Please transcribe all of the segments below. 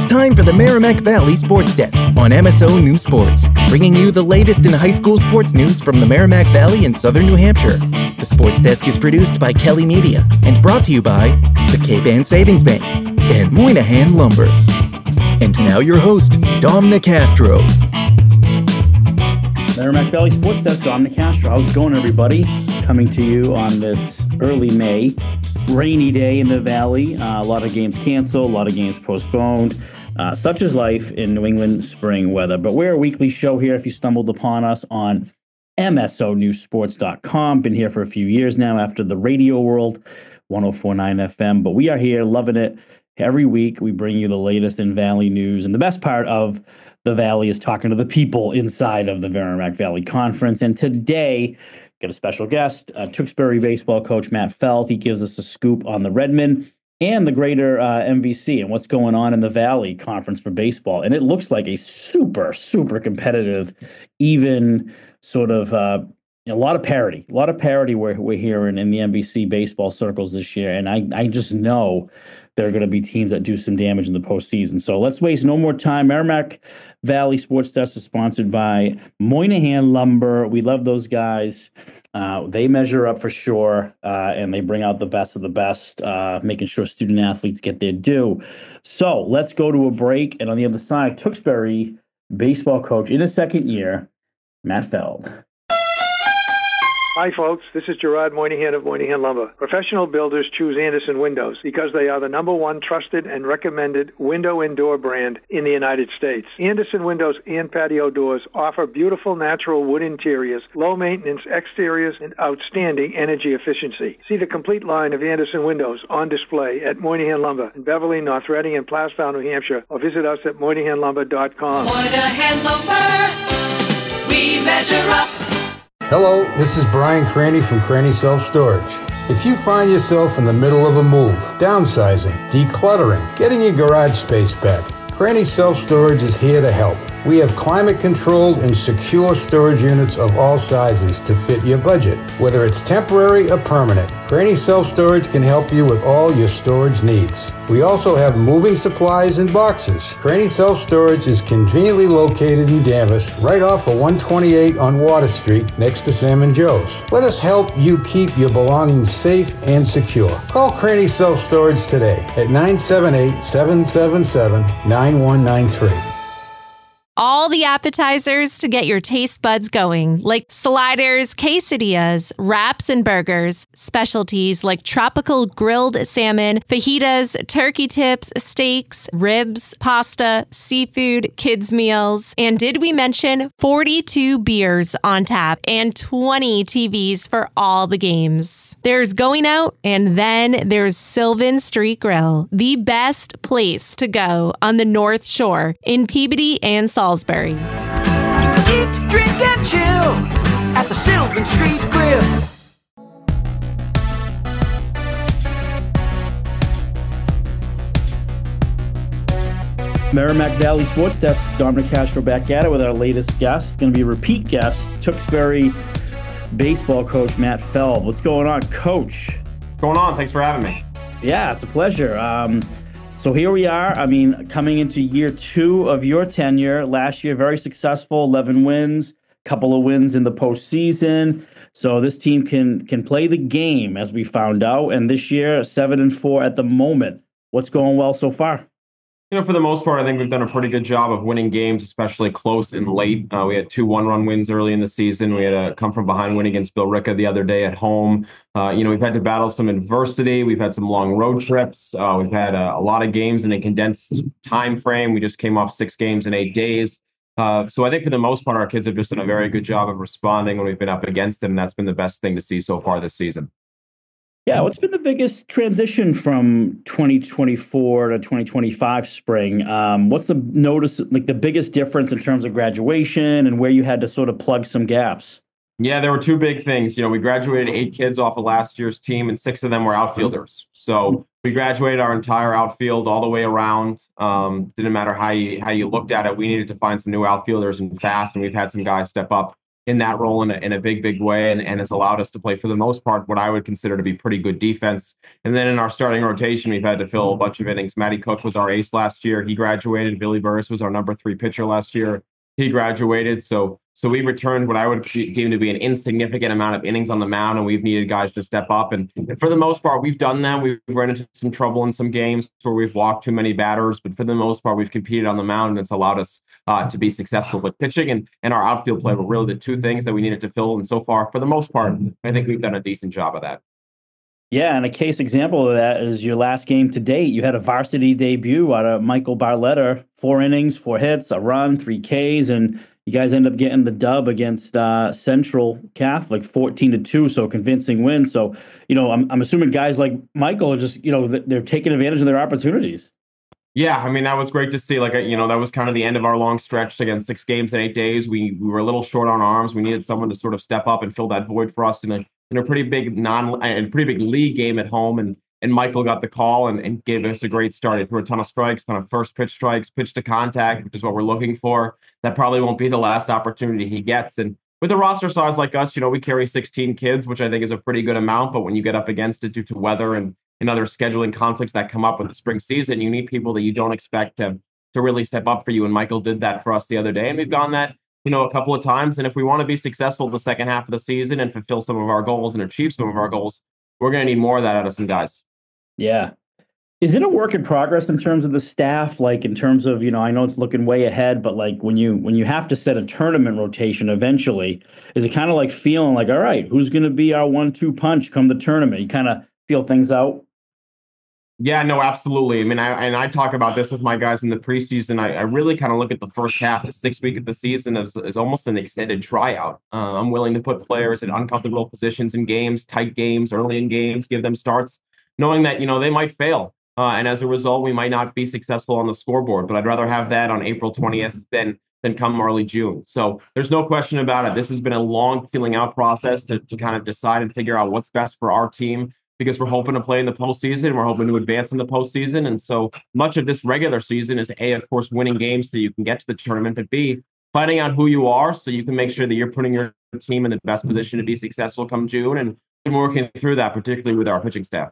time for the Merrimack Valley Sports Desk on MSO News Sports, bringing you the latest in high school sports news from the Merrimack Valley and Southern New Hampshire. The Sports Desk is produced by Kelly Media and brought to you by the Cape Ann Savings Bank and Moynihan Lumber. And now your host, Dom Nicastro. Merrimack Valley Sports Desk, Dom Nicastro. How's it going, everybody? Coming to you on this early May rainy day in the Valley. A lot of games canceled, a lot of games postponed. Such is life in New England spring weather. But we're a weekly show here if you stumbled upon us on MSONewsSports.com. Been here for a few years now after the radio world, 104.9 FM. But we are here loving it. Every week we bring you the latest in Valley news. And the best part of the Valley is talking to the people inside of the Merrimack Valley Conference. And today, got a special guest, Tewksbury baseball coach Matt Feld. He gives us a scoop on the Redmen and the greater MVC and what's going on in the Valley Conference for baseball. And it looks like a super, super competitive, even sort of a lot of parity we're hearing in the MVC baseball circles this year. And I just know there are going to be teams that do some damage in the postseason. So let's waste no more time. Merrimack Valley Sports Desk is sponsored by Moynihan Lumber. We love those guys. They measure up for sure, and they bring out the best of the best, making sure student athletes get their due. So let's go to a break. And on the other side, Tewksbury baseball coach in his second year, Matt Feld. Hi, folks. This is Gerard Moynihan of Moynihan Lumber. Professional builders choose Andersen Windows because they are the #1 trusted and recommended window and door brand in the United States. Andersen Windows and patio doors offer beautiful natural wood interiors, low maintenance exteriors, and outstanding energy efficiency. See the complete line of Andersen Windows on display at Moynihan Lumber in Beverly, North Reading, and Plastow, New Hampshire, or visit us at MoynihanLumber.com. Moynihan Lumber, we measure up. Hello, this is Brian Craney from Craney Self-Storage. If you find yourself in the middle of a move, downsizing, decluttering, getting your garage space back, Craney Self-Storage is here to help. We have climate-controlled and secure storage units of all sizes to fit your budget. Whether it's temporary or permanent, Craney Self-Storage can help you with all your storage needs. We also have moving supplies and boxes. Craney Self-Storage is conveniently located in Danvers, right off of 128 on Water Street, next to Sam and Joe's. Let us help you keep your belongings safe and secure. Call Craney Self-Storage today at 978-777-9193. All the appetizers to get your taste buds going, like sliders, quesadillas, wraps and burgers, specialties like tropical grilled salmon, fajitas, turkey tips, steaks, ribs, pasta, seafood, kids' meals. And did we mention 42 beers on tap and 20 TVs for all the games? There's Going Out, and then there's Sylvan Street Grill, the best place to go on the North Shore in Peabody and Salisbury. Eat, drink, and chill at the Sylvan Street Grill. Merrimack Valley Sports Desk, Dom Nicastro back at it with our latest guest. Going to be a repeat guest, Tewksbury baseball coach Matt Feld. What's going on, Coach? What's going on? Thanks for having me. Yeah, it's a pleasure. So here we are. I mean, coming into year 2 of your tenure. Last year, very successful, 11 wins, couple of wins in the postseason. So this team can play the game, as we found out. And this year, 7-4 at the moment. What's going well so far? For the most part, I think we've done a pretty good job of winning games, especially close and late. We had 2 one-run wins early in the season. We had a come-from-behind win against Billerica the other day at home. We've had to battle some adversity. We've had some long road trips. We've had a lot of games in a condensed time frame. We just came off 6 games in 8 days. So I think for the most part, our kids have just done a very good job of responding when we've been up against them, and that's been the best thing to see so far this season. Yeah, what's been the biggest transition from 2024 to 2025 spring? What's the biggest difference in terms of graduation and where you had to sort of plug some gaps? Yeah, there were 2 big things. We graduated 8 kids off of last year's team, and 6 of them were outfielders. So we graduated our entire outfield all the way around. Didn't matter how you looked at it. We needed to find some new outfielders and fast, and we've had some guys step up in that role in a big way, and has allowed us to play, for the most part, what I would consider to be pretty good defense. And then in our starting rotation, we've had to fill a bunch of innings. Matty Cook was our ace last year. He graduated. Billy Burris was our number 3 pitcher last year. He graduated. So we returned what I would deem to be an insignificant amount of innings on the mound, and we've needed guys to step up. And for the most part, we've done that. We've run into some trouble in some games where we've walked too many batters, but for the most part, we've competed on the mound, and it's allowed us to be successful. But pitching and our outfield play were really the two things that we needed to fill. And so far, for the most part, I think we've done a decent job of that. Yeah, and a case example of that is your last game to date. You had a varsity debut out of Michael Barletta, 4 innings, 4 hits, a run, 3 Ks, and you guys end up getting the dub against Central Catholic, 14-2, so convincing win. So, I'm assuming guys like Michael are just, they're taking advantage of their opportunities. Yeah, I mean, that was great to see. That was kind of the end of our long stretch. Again, 6 games in 8 days. We were a little short on arms. We needed someone to sort of step up and fill that void for us in a pretty big pretty big league game at home. And Michael got the call and gave us a great start. He threw a ton of strikes, ton of first pitch strikes, pitch to contact, which is what we're looking for. That probably won't be the last opportunity he gets. And with a roster size like us, we carry 16 kids, which I think is a pretty good amount. But when you get up against it due to weather and other scheduling conflicts that come up with the spring season, you need people that you don't expect to really step up for you. And Michael did that for us the other day. And we've gone that, a couple of times. And if we want to be successful in the second half of the season and fulfill some of our goals and achieve some of our goals, we're going to need more of that out of some guys. Yeah. Is it a work in progress in terms of the staff? Like in terms of, I know it's looking way ahead, but like when you have to set a tournament rotation eventually, is it kind of like feeling like, all right, who's going to be our 1-2 punch come the tournament? You kind of feel things out? Yeah, no, absolutely. I mean, I talk about this with my guys in the preseason. I really kind of look at the first half, the 6th week of the season as almost an extended tryout. I'm willing to put players in uncomfortable positions in games, tight games, early in games, give them starts, knowing that, they might fail. And as a result, we might not be successful on the scoreboard, but I'd rather have that on April 20th than come early June. So there's no question about it. This has been a long feeling out process to kind of decide and figure out what's best for our team, because we're hoping to play in the postseason. We're hoping to advance in the postseason. And so much of this regular season is A, of course, winning games so you can get to the tournament, but B, finding out who you are so you can make sure that you're putting your team in the best position to be successful come June, and working through that, particularly with our pitching staff.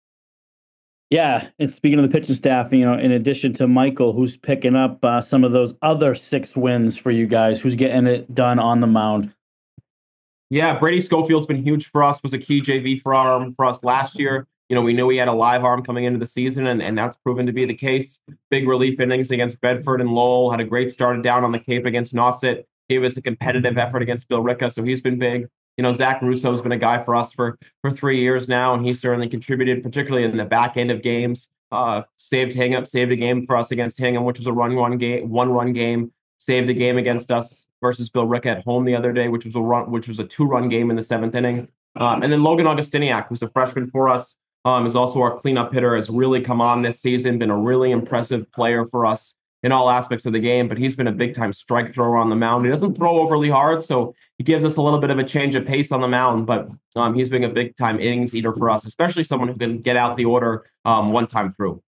Yeah, and speaking of the pitching staff, in addition to Michael, who's picking up some of those other 6 wins for you guys, who's getting it done on the mound? Yeah, Brady Schofield's been huge for us, was a key JV for us last year. We knew he had a live arm coming into the season, and that's proven to be the case. Big relief innings against Bedford and Lowell, had a great start down on the Cape against Nauset, gave us a competitive effort against Bill Ricca, so he's been big. Zach Russo's been a guy for us for 3 years now, and he's certainly contributed, particularly in the back end of games. Saved a game for us against Hingham, which was a one-run game. Saved a game against us versus Bill Ricca at home the other day, which was a 2-run game in the 7th inning. And then Logan Augustiniak, who's a freshman for us, is also our cleanup hitter, has really come on this season, been a really impressive player for us in all aspects of the game, but he's been a big-time strike thrower on the mound. He doesn't throw overly hard, so he gives us a little bit of a change of pace on the mound, but he's been a big-time innings eater for us, especially someone who can get out the order one time through.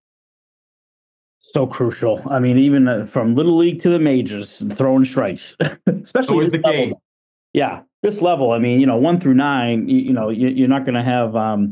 So crucial. I mean, even from Little League to the majors, throwing strikes, especially this level. Game. Yeah, this level. I mean, 1 through 9, you're not going to have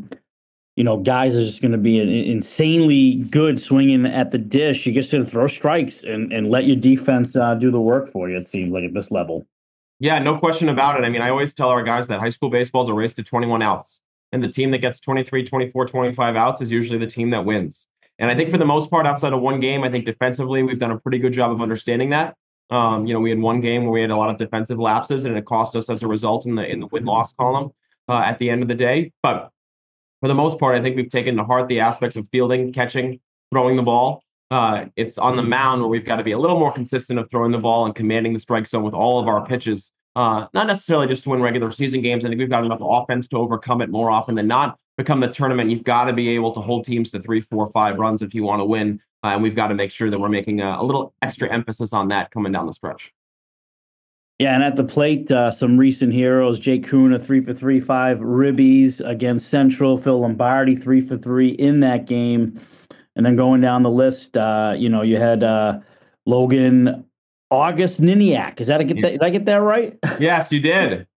guys are just going to be insanely good swinging at the dish. You just got to throw strikes and let your defense do the work for you, it seems like, at this level. Yeah, no question about it. I mean, I always tell our guys that high school baseball is a race to 21 outs. And the team that gets 23, 24, 25 outs is usually the team that wins. And I think for the most part, outside of one game, I think defensively, we've done a pretty good job of understanding that. We had one game where we had a lot of defensive lapses, and it cost us as a result in the win-loss column at the end of the day. But for the most part, I think we've taken to heart the aspects of fielding, catching, throwing the ball. It's on the mound where we've got to be a little more consistent of throwing the ball and commanding the strike zone with all of our pitches. Not necessarily just to win regular season games. I think we've got enough offense to overcome it more often than not. Become the tournament, you've got to be able to hold teams to 3, 4, 5 runs if you want to win. And we've got to make sure that we're making a little extra emphasis on that coming down the stretch. Yeah, and at the plate, some recent heroes: Jake Kuna, 3 for 3, 5 ribbies against Central. Phil Lombardi, 3 for 3 in that game. And then going down the list, you had Logan August Niniak. Did I get that right? Yes, you did.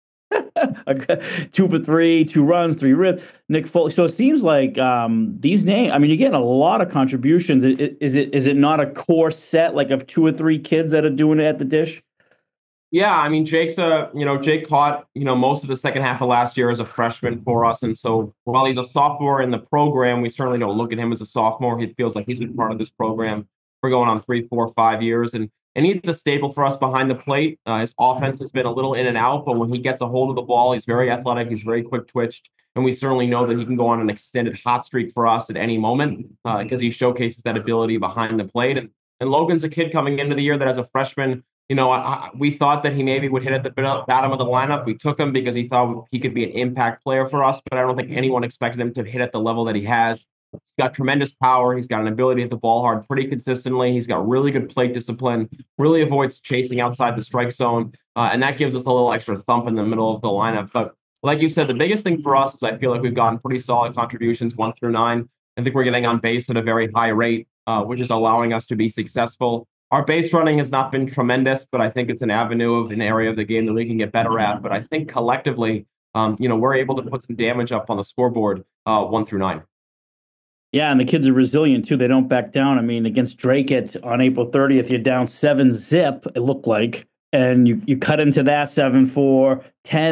2 for 3, 2 runs, 3 rips. Nick Foley. So it seems like these names. I mean, you're getting a lot of contributions. Is it not a core set like of 2 or 3 kids that are doing it at the dish? Yeah, I mean, Jake caught, most of the second half of last year as a freshman for us. And so while he's a sophomore in the program, we certainly don't look at him as a sophomore. He feels like he's been part of this program for going on 3, 4, 5 years. And he's a staple for us behind the plate. His offense has been a little in and out, but when he gets a hold of the ball, he's very athletic. He's very quick twitched. And we certainly know that he can go on an extended hot streak for us at any moment because he showcases that ability behind the plate. And Logan's a kid coming into the year that as a freshman, we thought that he maybe would hit at the bottom of the lineup. We took him because he thought he could be an impact player for us, but I don't think anyone expected him to hit at the level that he has. He's got tremendous power. He's got an ability to hit the ball hard pretty consistently. He's got really good plate discipline, really avoids chasing outside the strike zone, and that gives us a little extra thump in the middle of the lineup. But like you said, the biggest thing for us is I feel like we've gotten pretty solid contributions 1 through 9. I think we're getting on base at a very high rate, which is allowing us to be successful. Our base running has not been tremendous, but I think it's an avenue of an area of the game that we can get better at. But I think collectively, we're able to put some damage up on the scoreboard 1 through 9. Yeah, and the kids are resilient too. They don't back down. I mean, against Drake on April 30th, you're down 7-zip, it looked like. And you cut into that 7-4,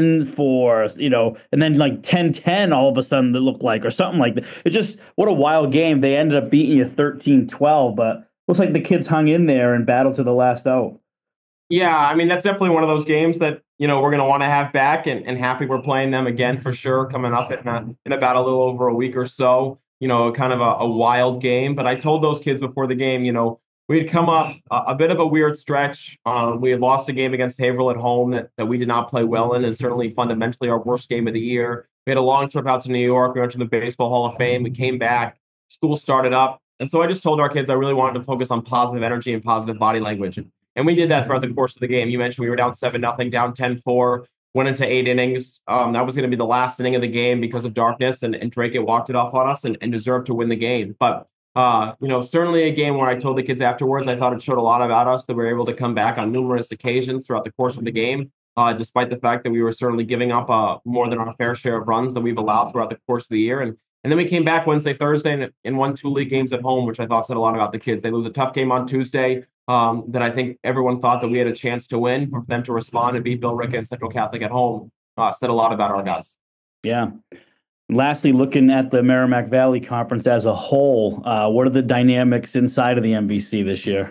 10-4, and then like 10-10 all of a sudden it looked like, or something like that. It's just, what a wild game. They ended up beating you 13-12, but looks like the kids hung in there and battled to the last out. Yeah, I mean, that's definitely one of those games that, we're going to want to have back and happy we're playing them again for sure, coming up in about a little over a week or so, kind of a wild game. But I told those kids before the game, we had come off a bit of a weird stretch. We had lost a game against Haverhill at home that we did not play well in, and certainly fundamentally our worst game of the year. We had a long trip out to New York. We went to the Baseball Hall of Fame. We came back. School started up. And so I just told our kids I really wanted to focus on positive energy and positive body language. And we did that throughout the course of the game. You mentioned we were down 7-0, down 10-4, went into 8 innings. That was going to be the last inning of the game because of darkness, and Drake had walked it off on us and deserved to win the game. But, certainly a game where I told the kids afterwards, I thought it showed a lot about us, that we were able to come back on numerous occasions throughout the course of the game, despite the fact that we were certainly giving up more than our fair share of runs that we've allowed throughout the course of the year. And then we came back Wednesday, Thursday, and won 2 league games at home, which I thought said a lot about the kids. They lose a tough game on Tuesday that I think everyone thought that we had a chance to win. For them to respond and beat Billerica and Central Catholic at home said a lot about our guys. Yeah. Lastly, looking at the Merrimack Valley Conference as a whole, what are the dynamics inside of the MVC this year?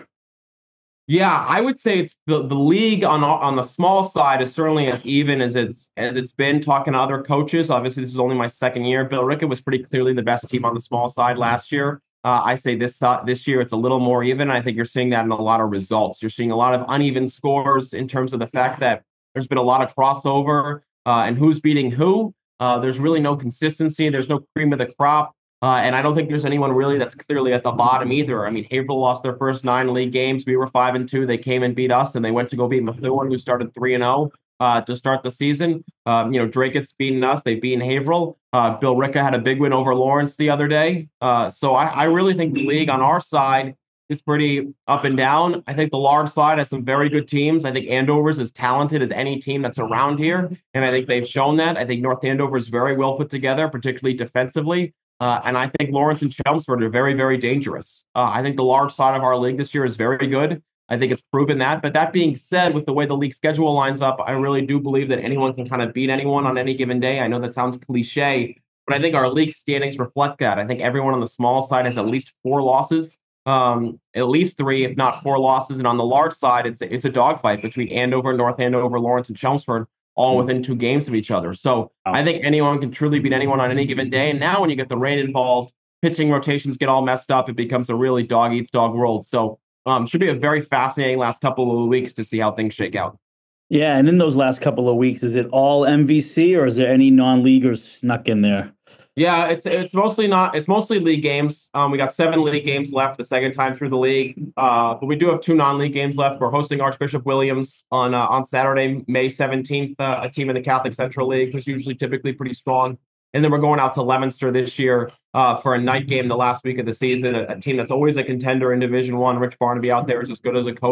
Yeah, I would say it's the league on the small side is certainly as even as it's been. Talking to other coaches, obviously this is only my second year. Billerica was pretty clearly the best team on the small side last year. I say this year it's a little more even. I think you're seeing that in a lot of results. You're seeing a lot of uneven scores in terms of the fact that there's been a lot of crossover and who's beating who. There's really no consistency. There's no cream of the crop. And I don't think there's anyone really that's clearly at the bottom either. I mean, Haverhill lost their first 9 league games. We were 5-2. They came and beat us, and they went to go beat Methuen, who started 3-0 to start the season. Drake has beaten us. They've beaten Haverhill. Billerica had a big win over Lawrence the other day. So I really think the league on our side is pretty up and down. I think the large side has some very good teams. I think Andover's as talented as any team that's around here, and I think they've shown that. I think North Andover is very well put together, particularly defensively. And I think Lawrence and Chelmsford are very, very dangerous. I think the large side of our league this year is very good. I think it's proven that. But that being said, with the way the league schedule lines up, I really do believe that anyone can kind of beat anyone on any given day. I know that sounds cliche, but I think our league standings reflect that. I think everyone on the small side has at least 4 losses, at least 3, if not 4 losses. And on the large side, it's a dogfight between Andover, North Andover, Lawrence, and Chelmsford, all within 2 games of each other. So I think anyone can truly beat anyone on any given day. And now when you get the rain involved, pitching rotations get all messed up. It becomes a really dog-eats-dog world. So should be a very fascinating last couple of weeks to see how things shake out. Yeah, and in those last couple of weeks, is it all MVC or is there any non-leaguers snuck in there? Yeah, it's mostly league games. We got 7 league games left, the second time through the league. But we do have 2 non-league games left. We're hosting Archbishop Williams on Saturday, May 17th, a team in the Catholic Central League, who's usually typically pretty strong. And then we're going out to Leominster this year for a night game the last week of the season, a team that's always a contender in Division I. Rich Barnaby out there is as good as a coach.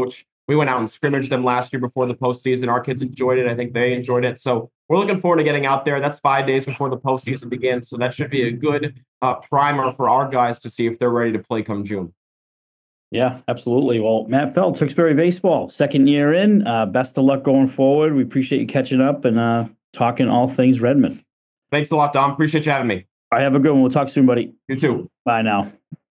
We went out and scrimmaged them last year before the postseason. Our kids enjoyed it. I think they enjoyed it. So we're looking forward to getting out there. That's 5 days before the postseason begins. So that should be a good primer for our guys to see if they're ready to play come June. Yeah, absolutely. Well, Matt Feld, Tewksbury Baseball, second year in. Best of luck going forward. We appreciate you catching up and talking all things Redmond. Thanks a lot, Dom. Appreciate you having me. All right, have a good one. We'll talk soon, buddy. You too. Bye now.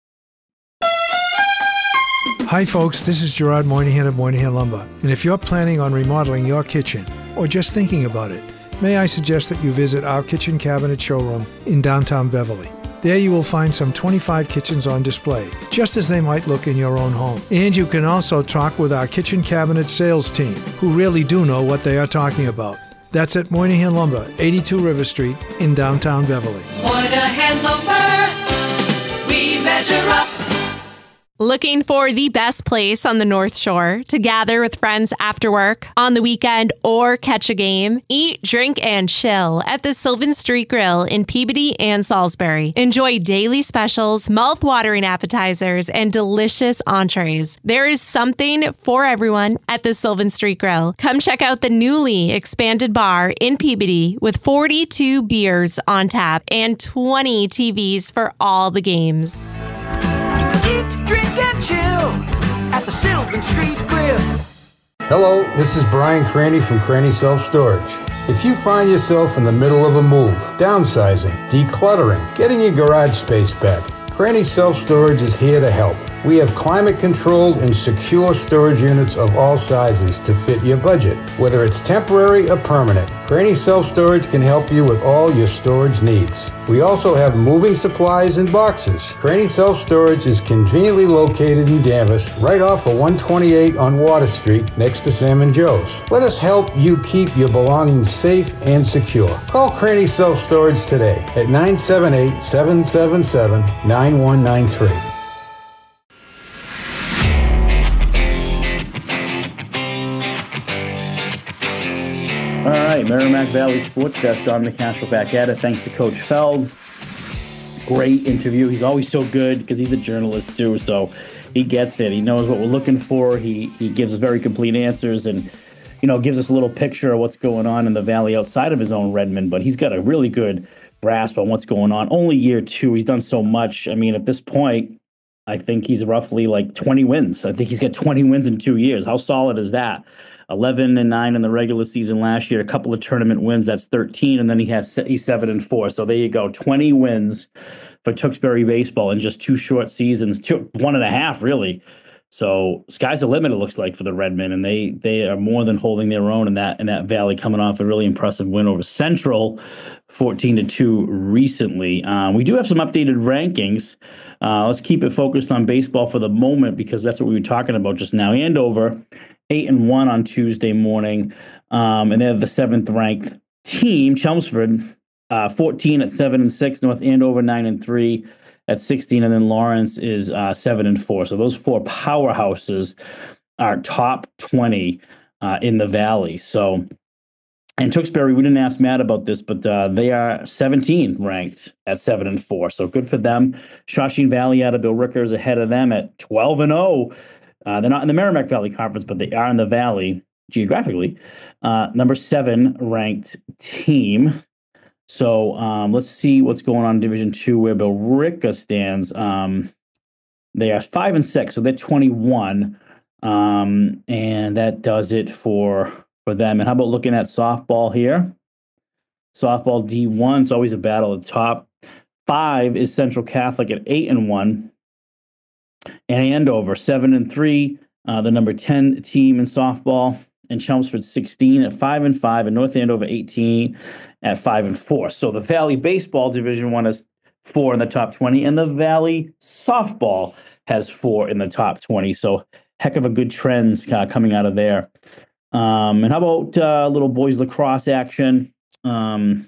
Hi folks, this is Gerard Moynihan of Moynihan Lumber. And if you're planning on remodeling your kitchen or just thinking about it, may I suggest that you visit our kitchen cabinet showroom in downtown Beverly. There you will find some 25 kitchens on display, just as they might look in your own home. And you can also talk with our kitchen cabinet sales team, who really do know what they are talking about. That's at Moynihan Lumber, 82 River Street in downtown Beverly. Moynihan Lumber, we measure up. Looking for the best place on the North Shore to gather with friends after work, on the weekend, or catch a game? Eat, drink, and chill at the Sylvan Street Grill in Peabody and Salisbury. Enjoy daily specials, mouth-watering appetizers, and delicious entrees. There is something for everyone at the Sylvan Street Grill. Come check out the newly expanded bar in Peabody with 42 beers on tap and 20 TVs for all the games. Eat, drink, and chill at the Sylvan Street Grill. Hello, this is Brian Cranny from Cranny Self Storage. If you find yourself in the middle of a move, downsizing, decluttering, getting your garage space back, Cranny Self Storage is here to help. We have climate-controlled and secure storage units of all sizes to fit your budget, whether it's temporary or permanent. Cranny Self Storage can help you with all your storage needs. We also have moving supplies and boxes. Cranny Self Storage is conveniently located in Danvers, right off of 128 on Water Street, next to Sam and Joe's. Let us help you keep your belongings safe and secure. Call Cranny Self Storage today at 978-777-9193. All right, Merrimack Valley Sports Desk, Dominic Castro back at it. Thanks to Coach Feld. Great interview. He's always so good because he's a journalist too, so he gets it. He knows what we're looking for. He gives us very complete answers and, gives us a little picture of what's going on in the Valley outside of his own Redmond, but he's got a really good grasp on what's going on. Only year two. He's done so much. I mean, at this point, I think he's roughly like 20 wins. I think he's got 20 wins in 2 years. How solid is that? 11-9 in the regular season last year, a couple of tournament wins. That's 13, and then he's 7-4. So there you go, 20 wins for Tewksbury baseball in just 2 short seasons, 1.5 really. So sky's the limit. It looks like for the Redmen, and they are more than holding their own in that Valley, coming off a really impressive win over Central, 14-2 recently. We do have some updated rankings. Let's keep it focused on baseball for the moment because that's what we were talking about just now. Andover 8-1 on Tuesday morning, and they're the 7th ranked team. Chelmsford 14 at 7-6, North Andover 9-3 at 16, and then Lawrence is 7-4. So those 4 powerhouses are top 20 in the Valley. So, and Tewksbury, we didn't ask Matt about this, but they are 17 ranked at 7-4. So good for them. Shawshene Valley out of Bill Rickers ahead of them at 12-0. They're not in the Merrimack Valley Conference, but they are in the Valley geographically. Number 7 ranked team. So let's see what's going on in Division 2 where Billerica stands. They are 5-6, so they're 21. And that does it for them. And how about looking at softball here? Softball D1, it's always a battle at the top. 5 is Central Catholic at 8-1. And Andover 7-3, the number 10 team in softball, and Chelmsford 16 at 5-5, and North Andover 18 at 5-4. So the Valley Baseball Division 1 has 4 in the top 20, and the Valley Softball has 4 in the top 20. So heck of a good trends coming out of there. And how about little boys lacrosse action? You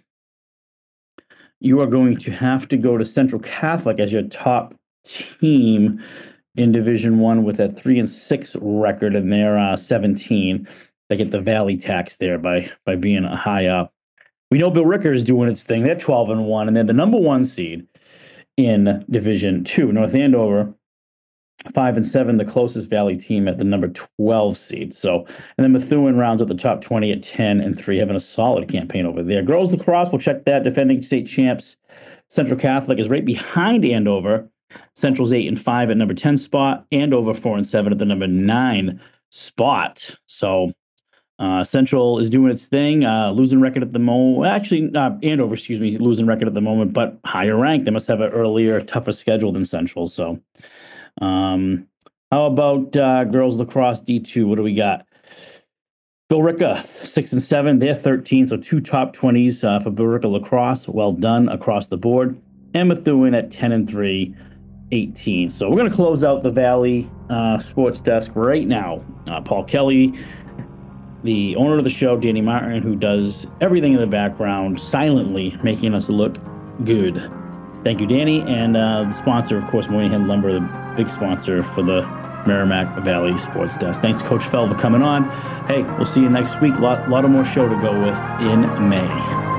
are going to have to go to Central Catholic as your top team in Division 1 with a 3-6 record, and they're 17. They get the Valley tax there by being high up. We know Bill Ricker is doing its thing. They're 12-1, and they're the number 1 seed in Division 2. North Andover 5-7, the closest Valley team at the number 12 seed. So, and then Methuen rounds out the top 20 at 10-3, having a solid campaign over there. Girls lacrosse, we'll check that. Defending state champs Central Catholic is right behind Andover. Central's 8-5 at number 10 spot. Andover 4-7 at the number 9 spot. So Central is doing its thing, losing record at the moment. Actually, Andover, losing record at the moment, but higher ranked. They must have an earlier, tougher schedule than Central. So, how about girls lacrosse D2? What do we got? Billerica 6-7, they're 13, so 2 top 20s for Billerica lacrosse. Well done across the board. And Methuen at 10-3, 18. So we're going to close out the Valley Sports Desk right now. Paul Kelly, the owner of the show, Danny Martin, who does everything in the background, silently making us look good. Thank you, Danny. And the sponsor, of course, Moynihan Lumber, the big sponsor for the Merrimack Valley Sports Desk. Thanks to Coach Fell for coming on. Hey, we'll see you next week. Lot of more show to go with in May.